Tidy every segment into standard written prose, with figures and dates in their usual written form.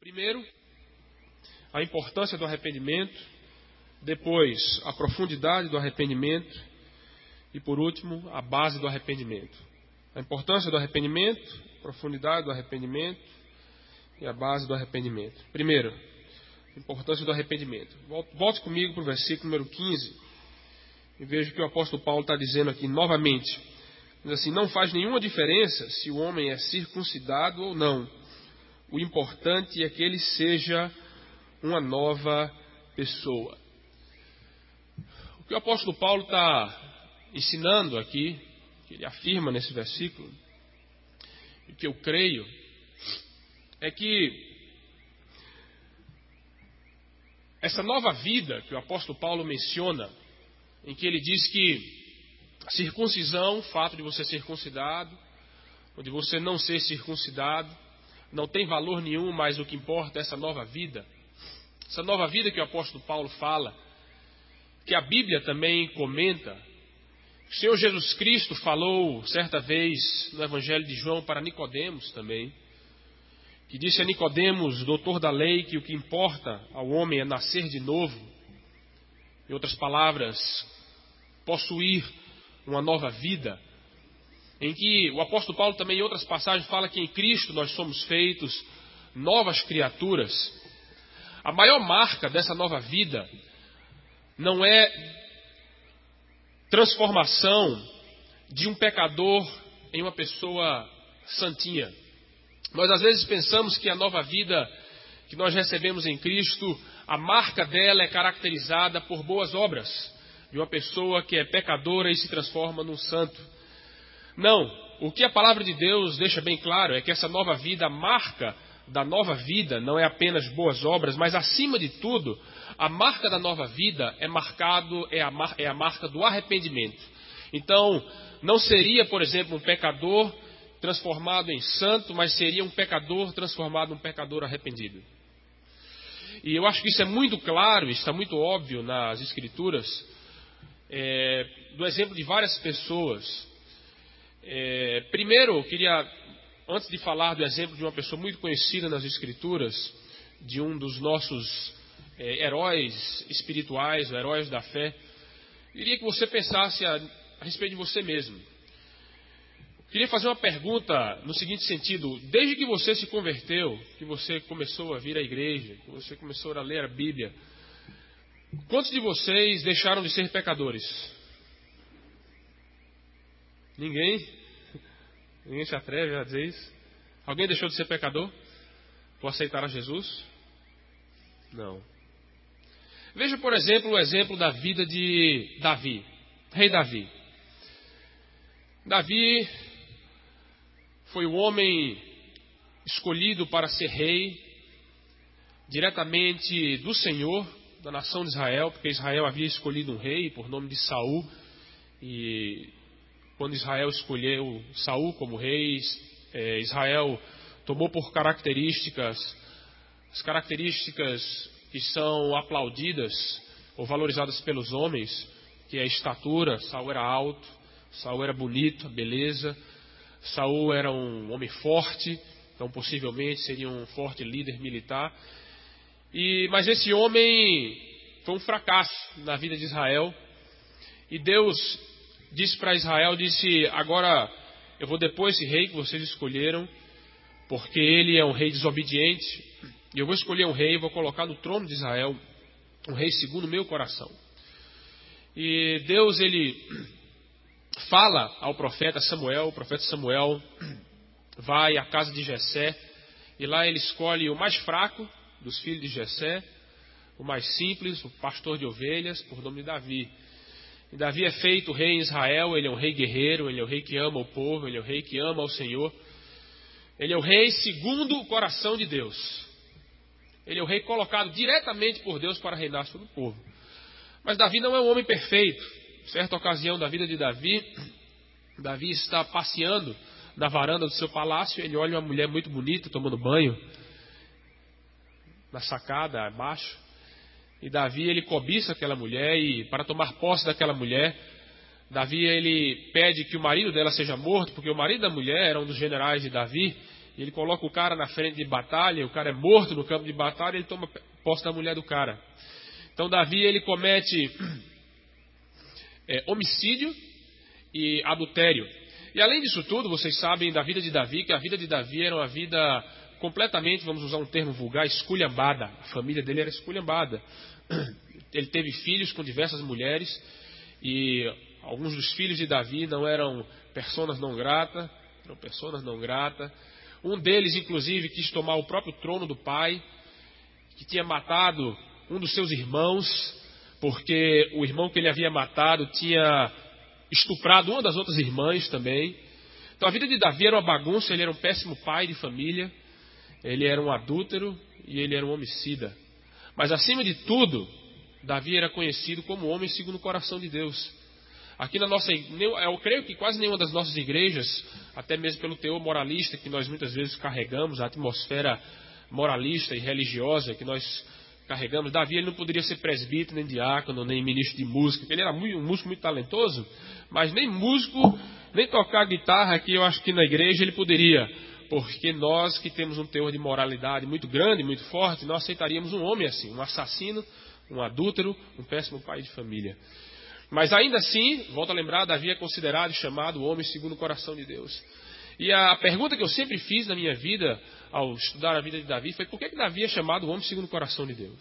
Primeiro, a importância do arrependimento, depois, a profundidade do arrependimento e, por último, a base do arrependimento. A importância do arrependimento, a profundidade do arrependimento e a base do arrependimento. Primeiro, a importância do arrependimento. Volte comigo para o versículo número 15 e veja o que o apóstolo Paulo está dizendo aqui novamente. Diz assim: não faz nenhuma diferença se o homem é circuncidado ou não. O importante é que ele seja uma nova pessoa. O que o apóstolo Paulo está ensinando aqui, que ele afirma nesse versículo, e que eu creio, é que essa nova vida que o apóstolo Paulo menciona, em que ele diz que a circuncisão, o fato de você ser circuncidado, ou de você não ser circuncidado, não tem valor nenhum, mas o que importa é essa nova vida. Essa nova vida que o apóstolo Paulo fala, que a Bíblia também comenta. O Senhor Jesus Cristo falou certa vez no Evangelho de João para Nicodemos também, que disse a Nicodemos, doutor da lei, que o que importa ao homem é nascer de novo. Em outras palavras, possuir uma nova vida. Em que o apóstolo Paulo também em outras passagens fala que em Cristo nós somos feitos novas criaturas. A maior marca dessa nova vida não é transformação de um pecador em uma pessoa santinha. Nós às vezes pensamos que a nova vida que nós recebemos em Cristo, a marca dela é caracterizada por boas obras, de uma pessoa que é pecadora e se transforma num santo. Não, o que a palavra de Deus deixa bem claro é que essa nova vida, a marca da nova vida não é apenas boas obras, mas acima de tudo, a marca da nova vida é a marca do arrependimento. Então, não seria, por exemplo, um pecador transformado em santo, mas seria um pecador transformado em um pecador arrependido. E eu acho que isso é muito claro, está muito óbvio nas Escrituras, do exemplo de várias pessoas. Primeiro, eu queria, antes de falar do exemplo de uma pessoa muito conhecida nas Escrituras, de um dos nossos heróis espirituais, heróis da fé, eu queria que você pensasse a respeito de você mesmo. Eu queria fazer uma pergunta no seguinte sentido: desde que você se converteu, que você começou a vir à igreja, que você começou a ler a Bíblia, quantos de vocês deixaram de ser pecadores? Ninguém? Ninguém se atreve a dizer isso? Alguém deixou de ser pecador por aceitar a Jesus? Não. Veja, por exemplo, o exemplo da vida de Davi, rei Davi. Davi foi o homem escolhido para ser rei diretamente do Senhor, da nação de Israel, porque Israel havia escolhido um rei por nome de Saul, e quando Israel escolheu Saul como rei, Israel tomou por características, as características que são aplaudidas ou valorizadas pelos homens, que é a estatura. Saul era alto, Saul era bonito, a beleza. Saul era um homem forte, então possivelmente seria um forte líder militar. Mas esse homem foi um fracasso na vida de Israel. E Deus disse para Israel, agora eu vou depor esse rei que vocês escolheram, porque ele é um rei desobediente, e eu vou escolher um rei e vou colocar no trono de Israel um rei segundo o meu coração. E Deus, ele fala ao profeta Samuel, o profeta Samuel vai à casa de Jessé, e lá ele escolhe o mais fraco dos filhos de Jessé, o mais simples, o pastor de ovelhas, por nome de Davi. E Davi é feito rei em Israel, ele é um rei guerreiro, ele é o rei que ama o povo, ele é o rei que ama o Senhor. Ele é o rei segundo o coração de Deus. Ele é o rei colocado diretamente por Deus para reinar sobre o povo. Mas Davi não é um homem perfeito. Certa ocasião da vida de Davi, Davi está passeando na varanda do seu palácio, ele olha uma mulher muito bonita tomando banho na sacada abaixo. E Davi, ele cobiça aquela mulher, e para tomar posse daquela mulher, Davi, ele pede que o marido dela seja morto, porque o marido da mulher era um dos generais de Davi, e ele coloca o cara na frente de batalha, o cara é morto no campo de batalha, ele toma posse da mulher do cara. Então Davi, ele comete homicídio e adultério. E além disso tudo, vocês sabem da vida de Davi, que a vida de Davi era uma vida completamente, vamos usar um termo vulgar, esculhambada. A família dele era esculhambada. Ele teve filhos com diversas mulheres, e alguns dos filhos de Davi não eram personas não grata, eram personas não grata. Um deles, inclusive, quis tomar o próprio trono do pai, que tinha matado um dos seus irmãos, porque o irmão que ele havia matado tinha estuprado uma das outras irmãs também. Então a vida de Davi era uma bagunça, ele era um péssimo pai de família, ele era um adúltero e ele era um homicida. Mas acima de tudo, Davi era conhecido como homem segundo o coração de Deus. Aqui na nossa, eu creio que quase nenhuma das nossas igrejas, até mesmo pelo teor moralista que nós muitas vezes carregamos, a atmosfera moralista e religiosa que nós carregamos, Davi ele não poderia ser presbítero, nem diácono, nem ministro de música, porque ele era um músico muito talentoso, mas nem músico, nem tocar guitarra aqui, eu acho que na igreja ele poderia, porque nós que temos um teor de moralidade muito grande, muito forte, nós aceitaríamos um homem assim, um assassino, um adúltero, um péssimo pai de família. Mas ainda assim, volto a lembrar, Davi é considerado e chamado o homem segundo o coração de Deus. E a pergunta que eu sempre fiz na minha vida, ao estudar a vida de Davi, foi por que Davi é chamado o homem segundo o coração de Deus?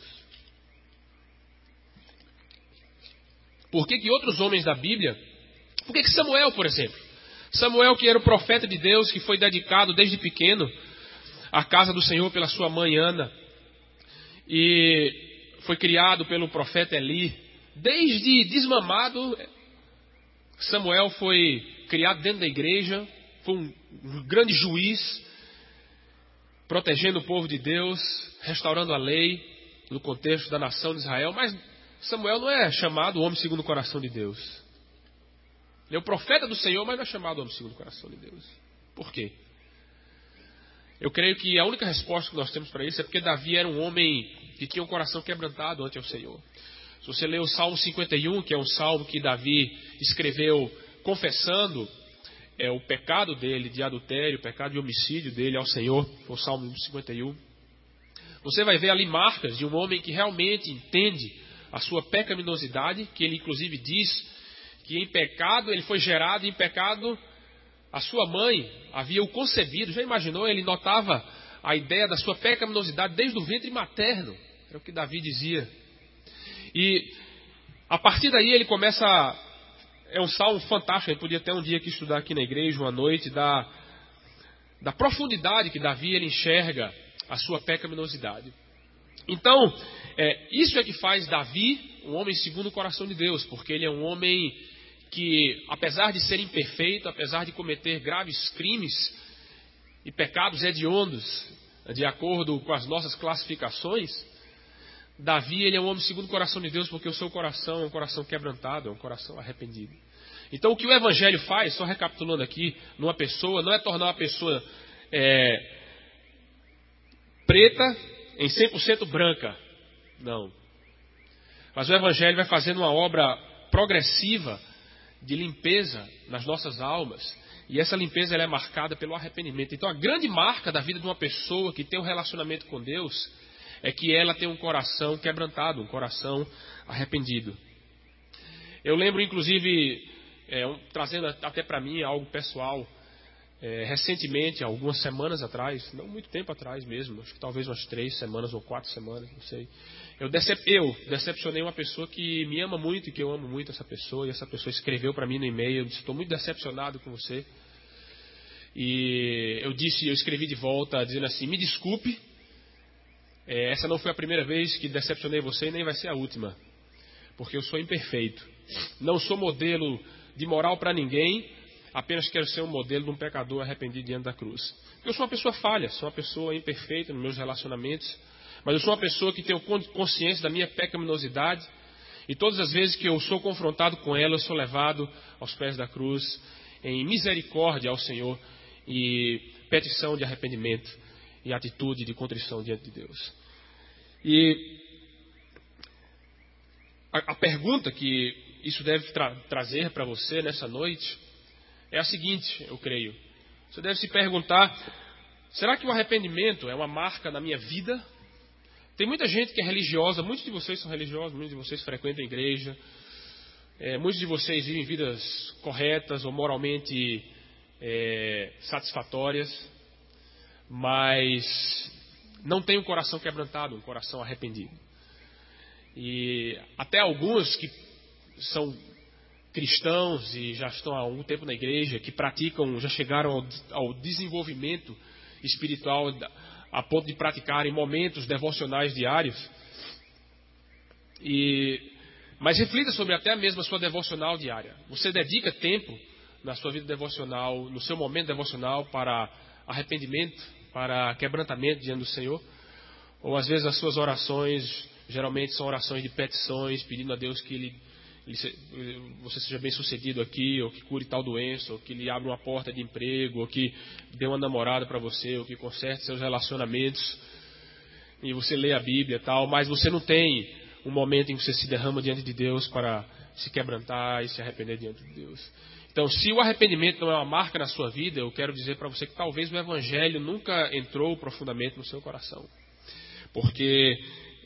Por que outros homens da Bíblia, por que Samuel, por exemplo? Samuel, que era o profeta de Deus, que foi dedicado desde pequeno à casa do Senhor pela sua mãe Ana, e foi criado pelo profeta Eli. Desde desmamado, Samuel foi criado dentro da igreja, foi um grande juiz, protegendo o povo de Deus, restaurando a lei no contexto da nação de Israel. Mas Samuel não é chamado homem segundo o coração de Deus. Ele é o profeta do Senhor, mas não é chamado homem segundo o coração de Deus. Por quê? Eu creio que a única resposta que nós temos para isso é porque Davi era um homem que tinha um coração quebrantado ante o Senhor. Se você ler o Salmo 51, que é um salmo que Davi escreveu confessando o pecado dele de adultério, o pecado de homicídio dele ao Senhor, o Salmo 51, você vai ver ali marcas de um homem que realmente entende a sua pecaminosidade, que ele inclusive diz que em pecado, ele foi gerado em pecado, a sua mãe havia o concebido. Já imaginou? Ele notava a ideia da sua pecaminosidade desde o ventre materno. É o que Davi dizia. E a partir daí ele começa, é um salmo fantástico, a gente podia até um dia aqui estudar aqui na igreja, uma noite, da profundidade que Davi ele enxerga a sua pecaminosidade. Então, isso é que faz Davi um homem segundo o coração de Deus, porque ele é um homem que, apesar de ser imperfeito, apesar de cometer graves crimes e pecados hediondos, de acordo com as nossas classificações, Davi ele é um homem segundo o coração de Deus, porque o seu coração é um coração quebrantado, é um coração arrependido. Então, o que o Evangelho faz, só recapitulando aqui, numa pessoa, não é tornar uma pessoa preta em 100% branca, não. Mas o Evangelho vai fazendo uma obra progressiva de limpeza nas nossas almas. E essa limpeza ela é marcada pelo arrependimento. Então a grande marca da vida de uma pessoa que tem um relacionamento com Deus é que ela tem um coração quebrantado, um coração arrependido. Eu lembro inclusive, trazendo até para mim algo pessoal, recentemente, algumas semanas atrás, não muito tempo atrás mesmo, acho que talvez umas 3 semanas ou 4 semanas, não sei. Eu decepcionei uma pessoa que me ama muito e que eu amo muito essa pessoa, e essa pessoa escreveu para mim no e-mail, disse: estou muito decepcionado com você. E eu escrevi de volta dizendo assim: me desculpe, essa não foi a primeira vez que decepcionei você e nem vai ser a última, porque eu sou imperfeito, não sou modelo de moral para ninguém, apenas quero ser um modelo de um pecador arrependido diante da cruz. Eu sou uma pessoa falha, sou uma pessoa imperfeita nos meus relacionamentos, mas eu sou uma pessoa que tenho consciência da minha pecaminosidade, e todas as vezes que eu sou confrontado com ela, eu sou levado aos pés da cruz em misericórdia ao Senhor e petição de arrependimento e atitude de contrição diante de Deus. E a pergunta que isso deve trazer para você nessa noite é a seguinte, eu creio. Você deve se perguntar Será que o arrependimento é uma marca na minha vida? Tem muita gente que é religiosa, muitos de vocês são religiosos, muitos de vocês frequentam a igreja, muitos de vocês vivem vidas corretas ou moralmente satisfatórias, mas não tem um coração quebrantado, um coração arrependido. E até alguns que são cristãos e já estão há algum tempo na igreja, que praticam, já chegaram ao desenvolvimento espiritual a ponto de praticarem momentos devocionais diários. Mas reflita sobre até mesmo a sua devocional diária. Você dedica tempo na sua vida devocional, no seu momento devocional, para arrependimento, para quebrantamento diante do Senhor? Ou às vezes as suas orações geralmente são orações de petições, pedindo a Deus que você seja bem sucedido aqui, ou que cure tal doença, ou que lhe abra uma porta de emprego, ou que dê uma namorada para você, ou que conserte seus relacionamentos, e você lê a Bíblia e tal, mas você não tem um momento em que você se derrama diante de Deus para se quebrantar e se arrepender diante de Deus. Então, se o arrependimento não é uma marca na sua vida, eu quero dizer para você que talvez o Evangelho nunca entrou profundamente no seu coração. Porque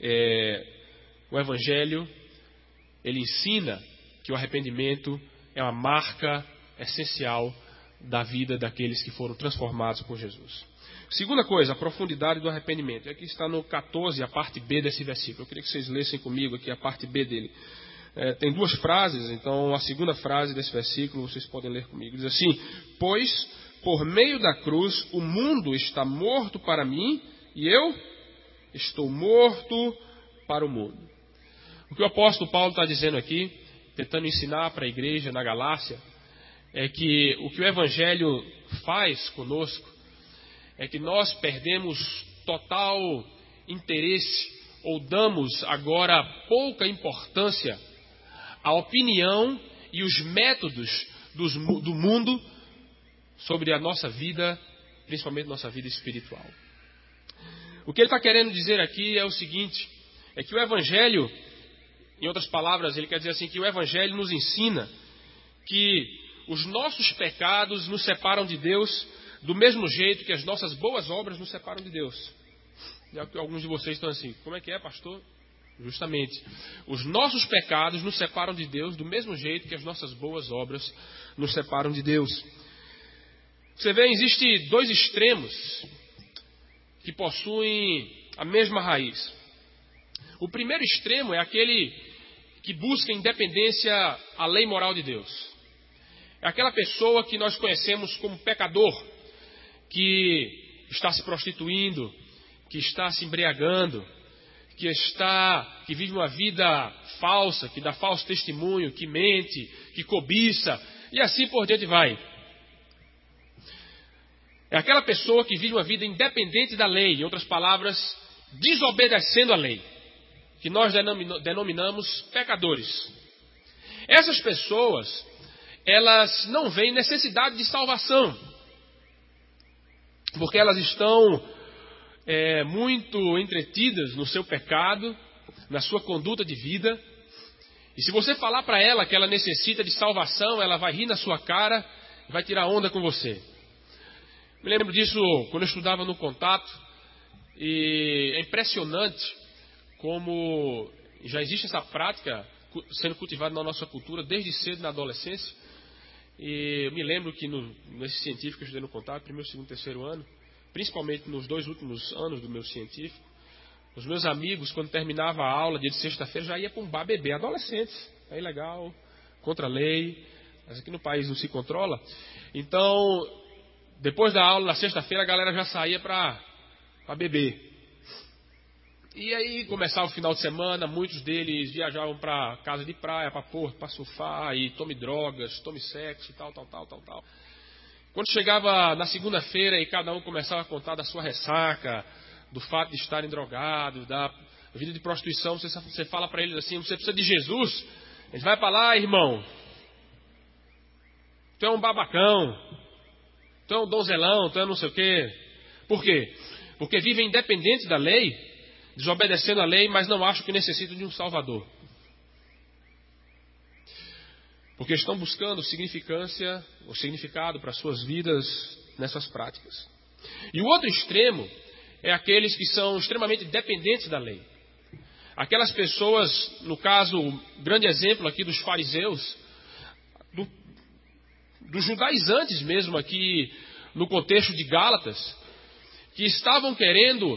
o Evangelho, ele ensina que o arrependimento é uma marca essencial da vida daqueles que foram transformados por Jesus. Segunda coisa, a profundidade do arrependimento. Aqui está no 14, a parte B desse versículo. Eu queria que vocês lessem comigo aqui a parte B dele. Tem duas frases, então a segunda frase desse versículo vocês podem ler comigo. Diz assim: pois por meio da cruz o mundo está morto para mim e eu estou morto para o mundo. O que o apóstolo Paulo está dizendo aqui, tentando ensinar para a igreja na Galácia, é que o que o Evangelho faz conosco é que nós perdemos total interesse ou damos agora pouca importância à opinião e os métodos do mundo sobre a nossa vida, principalmente nossa vida espiritual. O que ele está querendo dizer aqui é o seguinte, é que o Evangelho, em outras palavras, ele quer dizer assim, que o Evangelho nos ensina que os nossos pecados nos separam de Deus do mesmo jeito que as nossas boas obras nos separam de Deus. E alguns de vocês estão assim, como é que é, pastor? Justamente, os nossos pecados nos separam de Deus do mesmo jeito que as nossas boas obras nos separam de Deus. Você vê, existem dois extremos que possuem a mesma raiz. O primeiro extremo é aquele que busca independência à lei moral de Deus. É aquela pessoa que nós conhecemos como pecador, que está se prostituindo, que está se embriagando, que vive uma vida falsa, que dá falso testemunho, que mente, que cobiça, e assim por diante vai. É aquela pessoa que vive uma vida independente da lei, em outras palavras, desobedecendo a lei, que nós denominamos pecadores. Essas pessoas, elas não veem necessidade de salvação, porque elas estão muito entretidas no seu pecado, na sua conduta de vida. E se você falar para ela que ela necessita de salvação, ela vai rir na sua cara e vai tirar onda com você. Me lembro disso quando eu estudava no Contato, e é impressionante como já existe essa prática sendo cultivada na nossa cultura desde cedo na adolescência. E eu me lembro que nesse científico que eu estudei no Contato, primeiro, segundo, terceiro ano, principalmente nos 2 últimos anos do meu científico, os meus amigos, quando terminava a aula, dia de sexta-feira, já ia para um bar beber, adolescentes, é ilegal, contra a lei, mas aqui no país não se controla. Então, depois da aula, na sexta-feira, a galera já saía para beber. E aí começava o final de semana, muitos deles viajavam para casa de praia, para surfar, e tome drogas, tome sexo, tal. Quando chegava na segunda-feira e cada um começava a contar da sua ressaca, do fato de estarem drogados, da vida de prostituição, você fala para eles assim, você precisa de Jesus? Eles vai para lá, irmão, tu é um babacão, tu é um donzelão, tu é não sei o quê. Por quê? Porque vivem independentes da lei, desobedecendo a lei, mas não acham que necessitam de um Salvador. Porque estão buscando significância, ou significado para suas vidas nessas práticas. E o outro extremo é aqueles que são extremamente dependentes da lei. Aquelas pessoas, no caso, o grande exemplo aqui dos fariseus, dos judaizantes mesmo aqui no contexto de Gálatas, que estavam querendo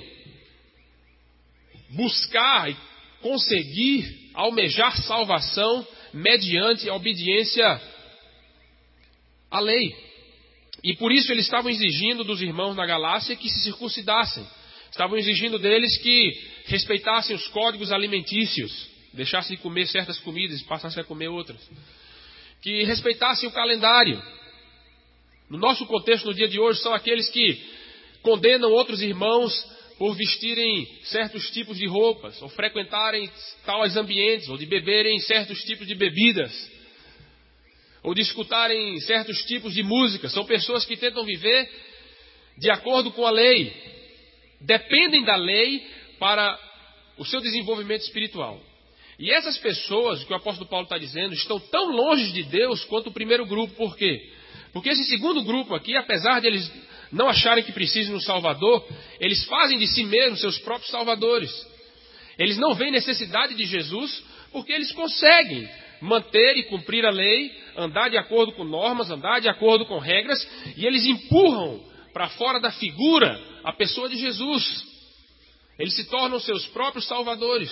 buscar e conseguir almejar salvação mediante a obediência à lei. E por isso eles estavam exigindo dos irmãos na Galácia que se circuncidassem. Estavam exigindo deles que respeitassem os códigos alimentícios, deixassem de comer certas comidas e passassem a comer outras. Que respeitassem o calendário. No nosso contexto, no dia de hoje, são aqueles que condenam outros irmãos por vestirem certos tipos de roupas, ou frequentarem tais ambientes, ou de beberem certos tipos de bebidas, ou de escutarem certos tipos de música. São pessoas que tentam viver de acordo com a lei, dependem da lei para o seu desenvolvimento espiritual. E essas pessoas, o que o apóstolo Paulo está dizendo, estão tão longe de Deus quanto o primeiro grupo. Por quê? Porque esse segundo grupo aqui, apesar de eles não acharem que precisam de um Salvador, eles fazem de si mesmos seus próprios salvadores. Eles não veem necessidade de Jesus porque eles conseguem manter e cumprir a lei, andar de acordo com normas, andar de acordo com regras, e eles empurram para fora da figura a pessoa de Jesus. Eles se tornam seus próprios salvadores.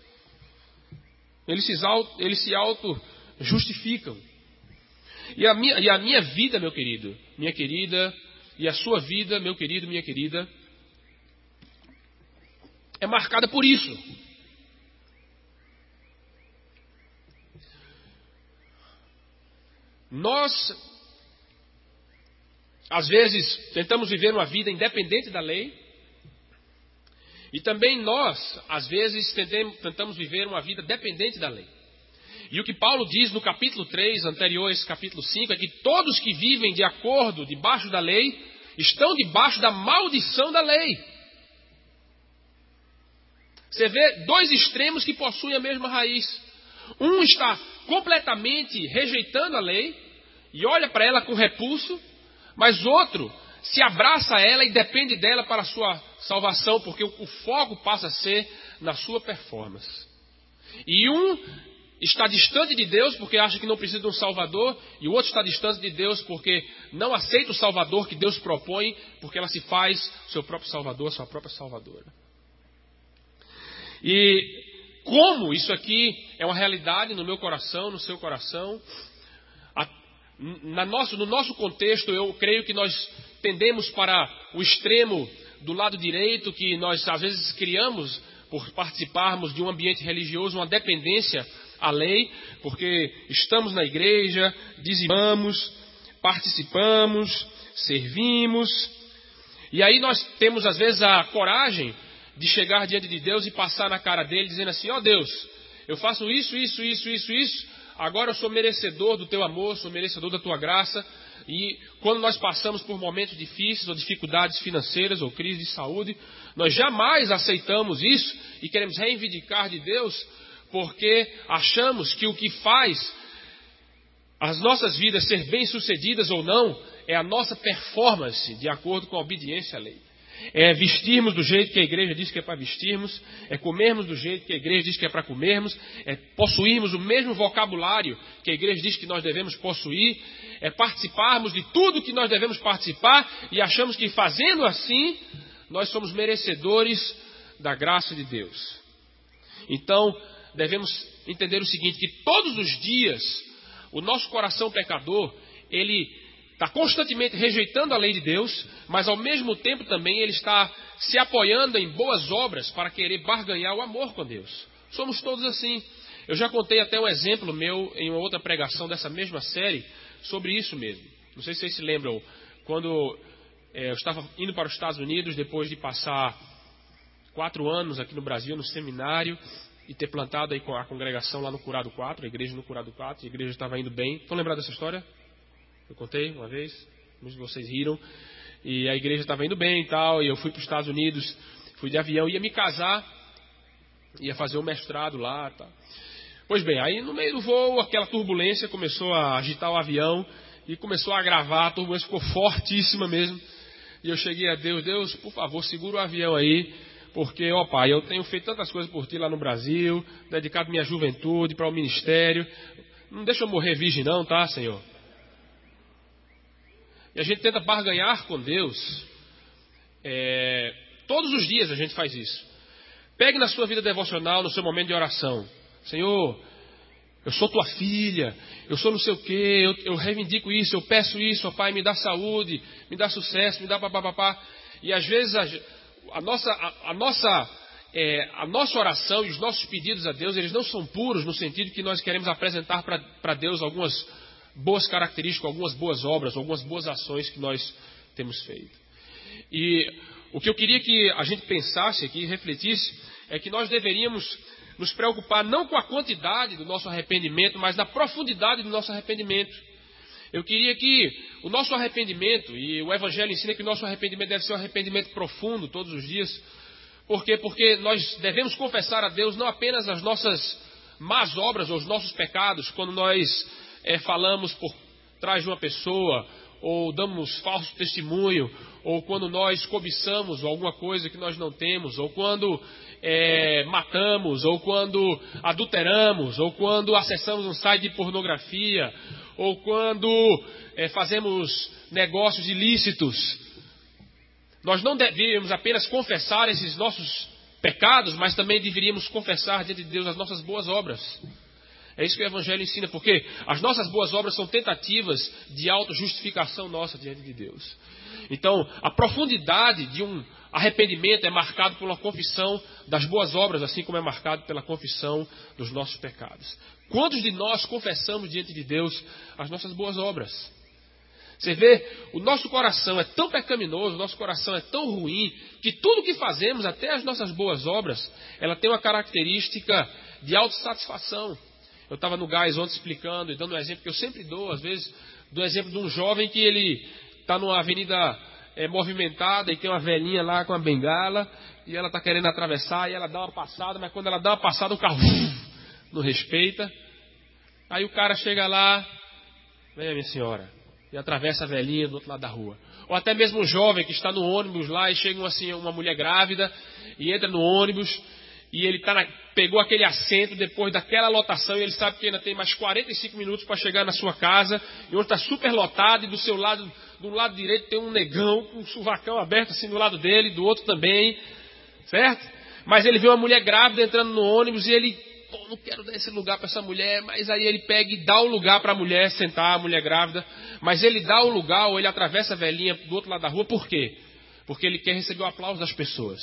Eles se auto-justificam. E a minha vida, meu querido, minha querida, e a sua vida, meu querido, minha querida, é marcada por isso. Nós, às vezes, tentamos viver uma vida independente da lei. E também nós, às vezes, tentamos viver uma vida dependente da lei. E o que Paulo diz no capítulo 3, anterior a esse capítulo 5, é que todos que vivem de acordo, debaixo da lei, estão debaixo da maldição da lei. Você vê dois extremos que possuem a mesma raiz. Um está completamente rejeitando a lei e olha para ela com repulso, mas outro se abraça a ela e depende dela para a sua salvação, porque o foco passa a ser na sua performance. E um está distante de Deus porque acha que não precisa de um Salvador, e o outro está distante de Deus porque não aceita o Salvador que Deus propõe, porque ela se faz seu próprio Salvador, sua própria Salvadora. E como isso aqui é uma realidade no meu coração, no seu coração, no nosso contexto, eu creio que nós tendemos para o extremo do lado direito, que nós às vezes criamos por participarmos de um ambiente religioso, uma dependência à lei, porque estamos na igreja, dizimamos, participamos, servimos, e aí nós temos às vezes a coragem de chegar diante de Deus e passar na cara dele, dizendo assim: ó Deus, eu faço isso, agora eu sou merecedor do teu amor, sou merecedor da tua graça. E quando nós passamos por momentos difíceis, ou dificuldades financeiras, ou crise de saúde, nós jamais aceitamos isso e queremos reivindicar de Deus, porque achamos que o que faz as nossas vidas ser bem-sucedidas ou não é a nossa performance de acordo com a obediência à lei. É vestirmos do jeito que a igreja diz que é para vestirmos, é comermos do jeito que a igreja diz que é para comermos, é possuirmos o mesmo vocabulário que a igreja diz que nós devemos possuir, é participarmos de tudo que nós devemos participar e achamos que fazendo assim nós somos merecedores da graça de Deus. Então, devemos entender o seguinte, que todos os dias o nosso coração pecador, ele está constantemente rejeitando a lei de Deus, mas ao mesmo tempo também ele está se apoiando em boas obras para querer barganhar o amor com Deus. Somos todos assim. Eu já contei até um exemplo meu em uma outra pregação dessa mesma série sobre isso mesmo. Não sei se vocês se lembram, quando eu estava indo para os Estados Unidos, depois de passar 4 anos aqui no Brasil, no seminário, e ter plantado aí a congregação lá no Curado 4, a igreja no Curado 4, a igreja estava indo bem. Estão lembrados dessa história? Eu contei uma vez, muitos de vocês riram, e a igreja estava indo bem e tal, e eu fui para os Estados Unidos, fui de avião, ia me casar, ia fazer um mestrado lá, tá. Pois bem, aí no meio do voo, aquela turbulência começou a agitar o avião, e começou a agravar, a turbulência ficou fortíssima mesmo, E eu cheguei a Deus: Deus, por favor, segura o avião aí, porque, ó Pai, eu tenho feito tantas coisas por Ti lá no Brasil, dedicado minha juventude para o ministério. Não deixa eu morrer virgem não, tá, Senhor? E a gente tenta barganhar com Deus. Todos os dias a gente faz isso. Pegue na sua vida devocional, no seu momento de oração: Senhor, eu sou tua filha, eu sou não sei o quê, eu reivindico isso, eu peço isso, ó Pai, me dá saúde, me dá sucesso, me dá papapá. E às vezes a nossa oração e os nossos pedidos a Deus, eles não são puros no sentido que nós queremos apresentar para Deus algumas boas características, algumas boas obras, algumas boas ações que nós temos feito. E o que eu queria que a gente pensasse aqui, refletisse, é que nós deveríamos nos preocupar não com a quantidade do nosso arrependimento, mas na profundidade do nosso arrependimento. Eu queria que o nosso arrependimento, e o Evangelho ensina que o nosso arrependimento deve ser um arrependimento profundo todos os dias. Por quê? Porque nós devemos confessar a Deus não apenas as nossas más obras ou os nossos pecados, quando nós falamos por trás de uma pessoa, ou damos falso testemunho, ou quando nós cobiçamos alguma coisa que nós não temos, ou quando matamos, ou quando adulteramos, ou quando acessamos um site de pornografia, ou quando fazemos negócios ilícitos. Nós não deveríamos apenas confessar esses nossos pecados, mas também deveríamos confessar diante de Deus as nossas boas obras. É isso que o Evangelho ensina, porque as nossas boas obras são tentativas de autojustificação nossa diante de Deus. Então, a profundidade de um arrependimento é marcado pela confissão das boas obras, assim como é marcado pela confissão dos nossos pecados. Quantos de nós confessamos diante de Deus as nossas boas obras? Você vê, o nosso coração é tão pecaminoso, o nosso coração é tão ruim, que tudo que fazemos, até as nossas boas obras, ela tem uma característica de autossatisfação. Eu estava no Gás ontem explicando e dando um exemplo que eu sempre dou, às vezes, do exemplo de um jovem que ele está numa avenida movimentada e tem uma velhinha lá com uma bengala e ela está querendo atravessar e ela dá uma passada, mas quando ela dá uma passada o carro não respeita. Aí o cara chega lá: venha minha senhora, e atravessa a velhinha do outro lado da rua. Ou até mesmo um jovem que está no ônibus lá e chega uma mulher grávida e entra no ônibus e ele pegou aquele assento depois daquela lotação e ele sabe que ainda tem mais 45 minutos para chegar na sua casa, e onde está super lotado, e do seu lado, do lado direito tem um negão com um sovacão aberto assim do lado dele, do outro também, certo? Mas ele vê uma mulher grávida entrando no ônibus e ele: não quero dar esse lugar para essa mulher, mas aí ele pega e dá o lugar para a mulher sentar, a mulher grávida, mas ele dá o lugar, ou ele atravessa a velhinha do outro lado da rua. Por quê? Porque ele quer receber o aplauso das pessoas.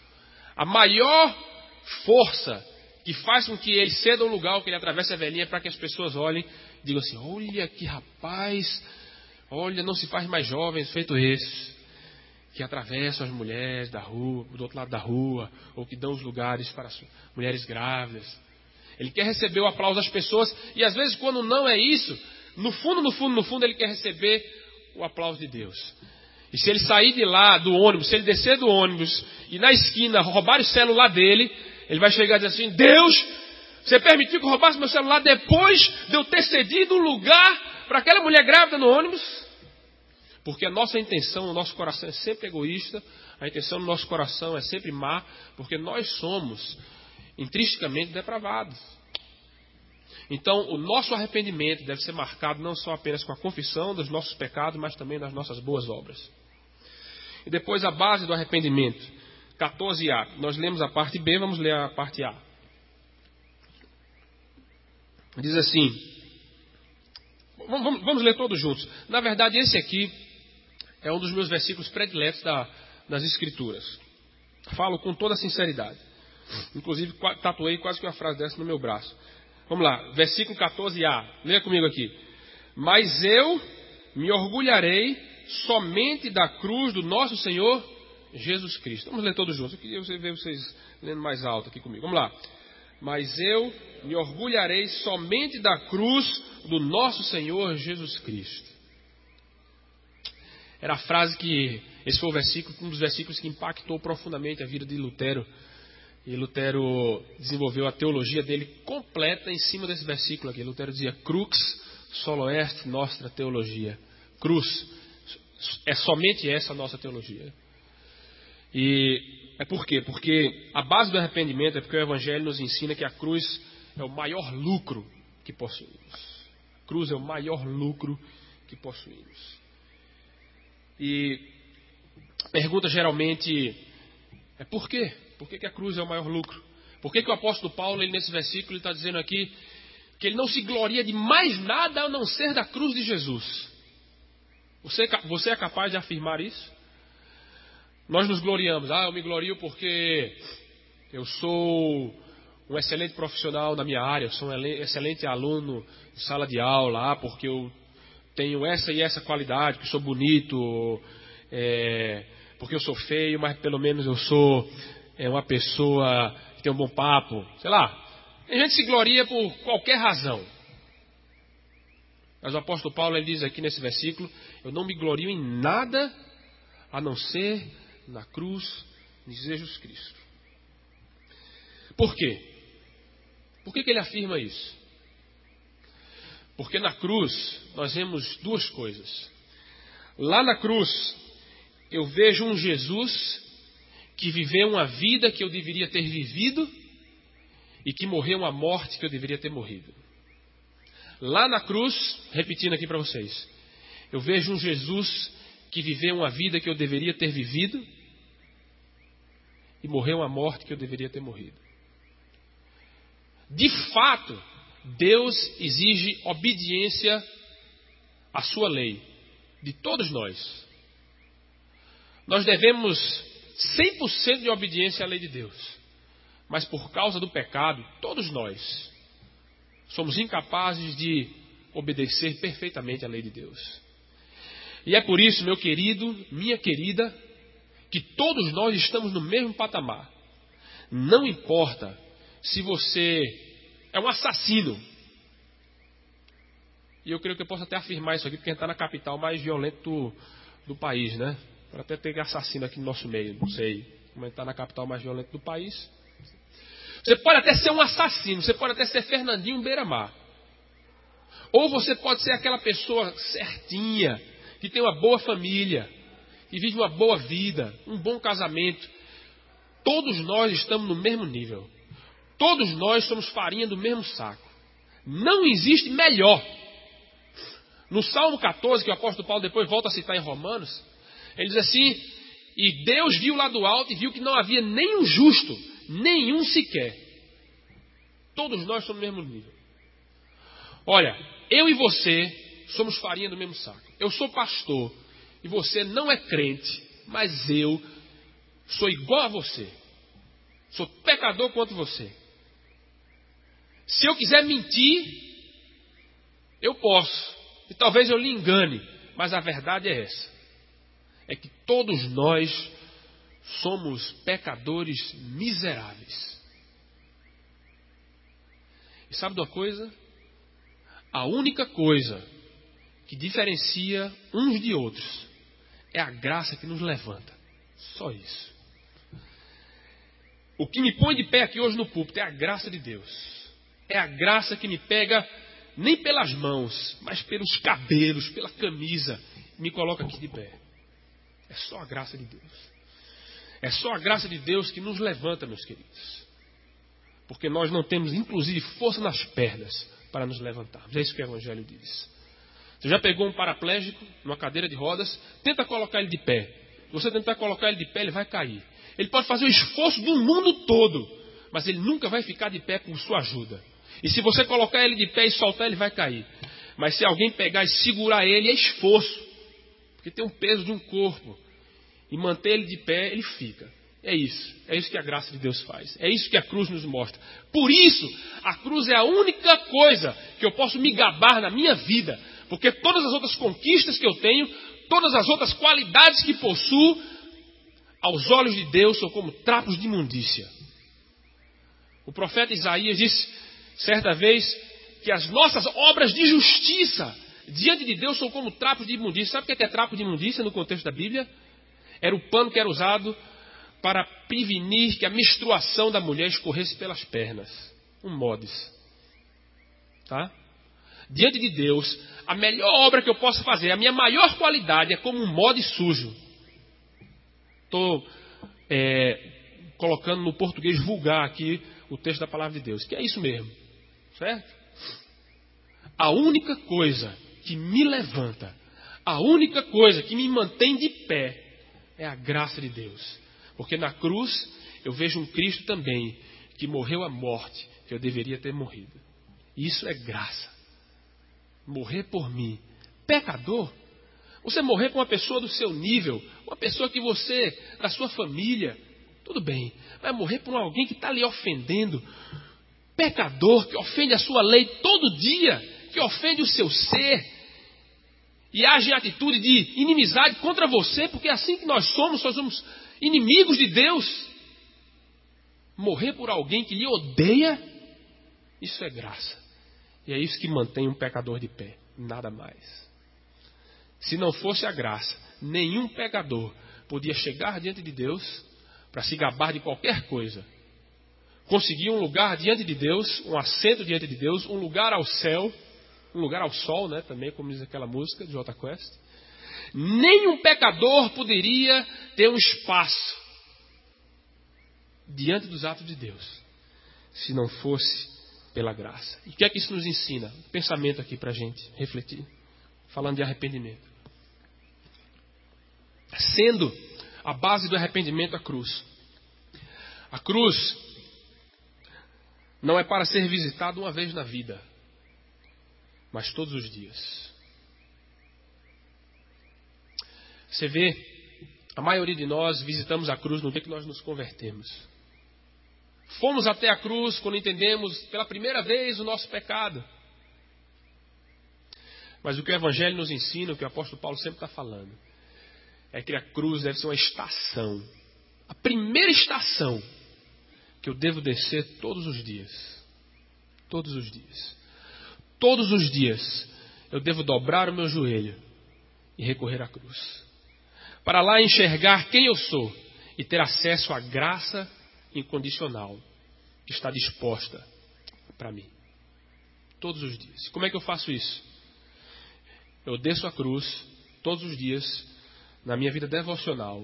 A maior força que faz com que ele ceda o lugar, que ele atravesse a velhinha, para que as pessoas olhem e digam assim: olha que rapaz, olha, não se faz mais jovens feito esses, que atravessam as mulheres da rua, do outro lado da rua, ou que dão os lugares para as mulheres grávidas. Ele quer receber o aplauso das pessoas, e às vezes quando não é isso, no fundo ele quer receber o aplauso de Deus. E se ele sair de lá do ônibus, se ele descer do ônibus e na esquina roubar o celular dele, ele vai chegar e dizer assim: Deus, você permitiu que eu roubasse meu celular depois de eu ter cedido um lugar para aquela mulher grávida no ônibus? Porque a nossa intenção, o nosso coração é sempre egoísta, a intenção do nosso coração é sempre má, porque nós somos intrinsecamente depravados. Então, o nosso arrependimento deve ser marcado não só apenas com a confissão dos nossos pecados, mas também das nossas boas obras. E depois a base do arrependimento, 14a. Nós lemos a parte B, vamos ler a parte A. Diz assim, vamos ler todos juntos. Na verdade, esse aqui é um dos meus versículos prediletos das Escrituras. Falo com toda sinceridade. Inclusive, tatuei quase que uma frase dessa no meu braço. Vamos lá, versículo 14a. Leia comigo aqui. Mas eu me orgulharei somente da cruz do nosso Senhor Jesus Cristo. Vamos ler todos juntos. Eu queria ver vocês lendo mais alto aqui comigo. Vamos lá. Mas eu me orgulharei somente da cruz do nosso Senhor Jesus Cristo. Era a frase que, esse foi o versículo, um dos versículos que impactou profundamente a vida de Lutero. E Lutero desenvolveu a teologia dele completa em cima desse versículo aqui. Lutero dizia: Crux solo est nostra teologia. Cruz É somente essa a nossa teologia. E é por quê? Porque a base do arrependimento é porque o Evangelho nos ensina que a cruz é o maior lucro que possuímos. A cruz é o maior lucro que possuímos. E a pergunta geralmente é por quê? Por que a cruz é o maior lucro? Por que o apóstolo Paulo, ele, nesse versículo, ele está dizendo aqui que ele não se gloria de mais nada a não ser da cruz de Jesus? Você é capaz de afirmar isso? Nós nos gloriamos. Eu me glorio porque eu sou um excelente profissional na minha área, eu sou um excelente aluno de sala de aula, porque eu tenho essa e essa qualidade, que eu sou bonito, porque eu sou feio, mas pelo menos eu sou uma pessoa que tem um bom papo, sei lá. A gente se gloria por qualquer razão. Mas o apóstolo Paulo, ele diz aqui nesse versículo: eu não me glorio em nada a não ser na cruz de Jesus Cristo. Por quê? Por que ele afirma isso? Porque na cruz nós vemos duas coisas. Lá na cruz eu vejo um Jesus que viveu uma vida que eu deveria ter vivido e que morreu uma morte que eu deveria ter morrido. Lá na cruz, repetindo aqui para vocês, eu vejo um Jesus que viveu uma vida que eu deveria ter vivido e morreu uma morte que eu deveria ter morrido. De fato, Deus exige obediência à sua lei, de todos nós. Nós devemos 100% de obediência à lei de Deus. Mas por causa do pecado, todos nós somos incapazes de obedecer perfeitamente à lei de Deus. E é por isso, meu querido, minha querida, que todos nós estamos no mesmo patamar. Não importa se você é um assassino. E eu creio que eu posso até afirmar isso aqui, porque a gente está na capital mais violenta do país, né? Para até ter assassino aqui no nosso meio, não sei. Como a gente está na capital mais violenta do país. Você pode até ser um assassino, você pode até ser Fernandinho Beiramar. Ou você pode ser aquela pessoa certinha, que tem uma boa família, que vive uma boa vida, um bom casamento. Todos nós estamos no mesmo nível. Todos nós somos farinha do mesmo saco. Não existe melhor. No Salmo 14, que o apóstolo Paulo depois volta a citar em Romanos, ele diz assim: e Deus viu lá do alto e viu que não havia nenhum justo, nenhum sequer. Todos nós somos no mesmo nível. Olha, eu e você somos farinha do mesmo saco. Eu sou pastor e você não é crente, mas eu sou igual a você. Sou pecador quanto você. Se eu quiser mentir, eu posso. E talvez eu lhe engane, mas a verdade é essa. É que todos nós somos pecadores miseráveis. E sabe de uma coisa? A única coisa que diferencia uns de outros é a graça que nos levanta. Só isso. O que me põe de pé aqui hoje no púlpito é a graça de Deus. É a graça que me pega nem pelas mãos, mas pelos cabelos, pela camisa, e me coloca aqui de pé. É só a graça de Deus. É só a graça de Deus que nos levanta, meus queridos. Porque nós não temos, inclusive, força nas pernas para nos levantarmos. É isso que o Evangelho diz. Você já pegou um paraplégico numa cadeira de rodas, tenta colocar ele de pé. Se você tentar colocar ele de pé, ele vai cair. Ele pode fazer o esforço do mundo todo, mas ele nunca vai ficar de pé por sua ajuda. E se você colocar ele de pé e soltar, ele vai cair. Mas se alguém pegar e segurar ele, é esforço. Porque tem um peso de um corpo. E manter ele de pé, ele fica. É isso que a graça de Deus faz. É isso que a cruz nos mostra. Por isso, a cruz é a única coisa que eu posso me gabar na minha vida. Porque todas as outras conquistas que eu tenho, todas as outras qualidades que possuo, aos olhos de Deus são como trapos de imundícia. O profeta Isaías disse certa vez que as nossas obras de justiça diante de Deus são como trapos de imundícia. Sabe o que é trapo de imundícia no contexto da Bíblia? Era o pano que era usado para prevenir que a menstruação da mulher escorresse pelas pernas. Um modes. Tá? diante de Deus, a melhor obra que eu posso fazer, a minha maior qualidade é como um molde sujo. Estou colocando no português vulgar aqui o texto da palavra de Deus, que é isso mesmo, certo? A única coisa que me levanta, a única coisa que me mantém de pé é a graça de Deus. Porque na cruz eu vejo um Cristo também que morreu a morte que eu deveria ter morrido. Isso é graça. Morrer por mim. Pecador? Você morrer por uma pessoa do seu nível, uma pessoa que você, da sua família, tudo bem. Mas morrer por alguém que está lhe ofendendo. Pecador que ofende a sua lei todo dia, que ofende o seu ser e age em atitude de inimizade contra você, porque é assim que nós somos inimigos de Deus. Morrer por alguém que lhe odeia, isso é graça. E é isso que mantém um pecador de pé, nada mais. Se não fosse a graça, nenhum pecador podia chegar diante de Deus para se gabar de qualquer coisa. Conseguir um lugar diante de Deus, um assento diante de Deus, um lugar ao céu, um lugar ao sol, né, também, como diz aquela música de Jota Quest. Nenhum pecador poderia ter um espaço diante dos atos de Deus, se não fosse pela graça. E o que é que isso nos ensina? Um pensamento aqui para a gente refletir, falando de arrependimento. Sendo a base do arrependimento a cruz. A cruz não é para ser visitada uma vez na vida, mas todos os dias. Você vê, a maioria de nós visitamos a cruz no dia que nós nos convertemos. Fomos até a cruz quando entendemos pela primeira vez o nosso pecado. Mas o que o Evangelho nos ensina, o que o apóstolo Paulo sempre está falando, é que a cruz deve ser uma estação. A primeira estação que eu devo descer todos os dias. Todos os dias. Todos os dias eu devo dobrar o meu joelho e recorrer à cruz. Para lá enxergar quem eu sou e ter acesso à graça incondicional que está disposta para mim. Todos os dias. Como é que eu faço isso? Eu desço a cruz todos os dias na minha vida devocional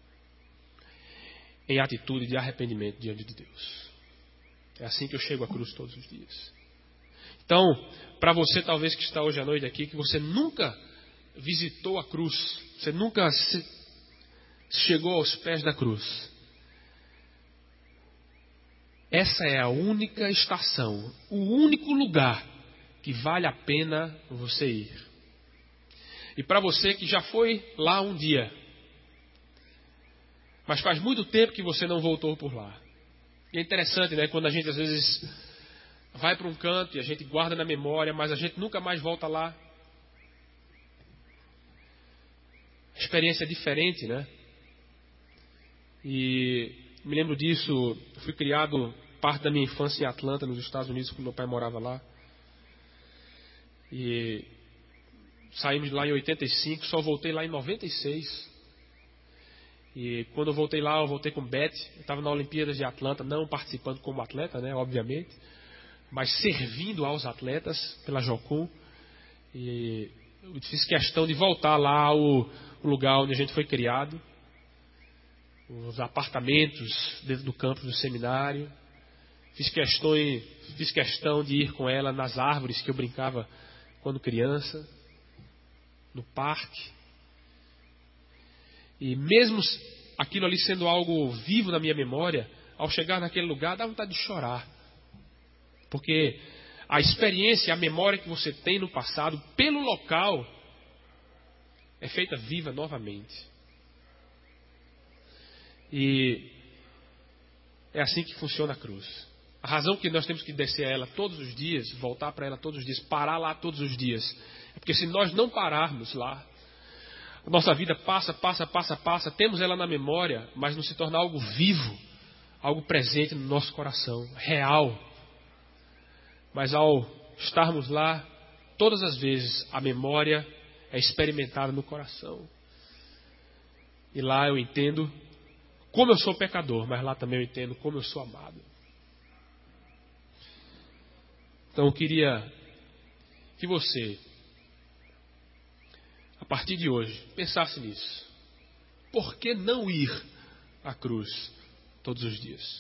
em atitude de arrependimento diante de Deus. É assim que eu chego à cruz todos os dias. Então, para você talvez que está hoje à noite aqui, que você nunca visitou a cruz, você nunca chegou aos pés da cruz. Essa é a única estação, o único lugar que vale a pena você ir. E para você que já foi lá um dia, mas faz muito tempo que você não voltou por lá. E é interessante, né? Quando a gente às vezes vai para um canto e a gente guarda na memória, mas a gente nunca mais volta lá. A experiência é diferente, né? E me lembro disso, eu fui criado parte da minha infância em Atlanta, nos Estados Unidos, quando meu pai morava lá. E saímos de lá em 85, só voltei lá em 96. E quando eu voltei lá, eu voltei com Beth. Eu estava na Olimpíadas de Atlanta, não participando como atleta, né, obviamente, mas servindo aos atletas pela Jocum. E eu fiz questão de voltar lá ao lugar onde a gente foi criado, os apartamentos dentro do campus do seminário. Fiz questão de ir com ela nas árvores que eu brincava quando criança, no parque. E mesmo aquilo ali sendo algo vivo na minha memória, ao chegar naquele lugar, dá vontade de chorar. Porque a experiência, a memória que você tem no passado, pelo local, é feita viva novamente. E é assim que funciona a cruz. A razão que nós temos que descer a ela todos os dias, voltar para ela todos os dias, parar lá todos os dias, é porque se nós não pararmos lá, a nossa vida passa, temos ela na memória, mas não se torna algo vivo, algo presente no nosso coração, real. Mas ao estarmos lá, todas as vezes a memória é experimentada no coração. E lá eu entendo como eu sou pecador, mas lá também eu entendo como eu sou amado. Então eu queria que você, a partir de hoje, pensasse nisso. Por que não ir à cruz todos os dias?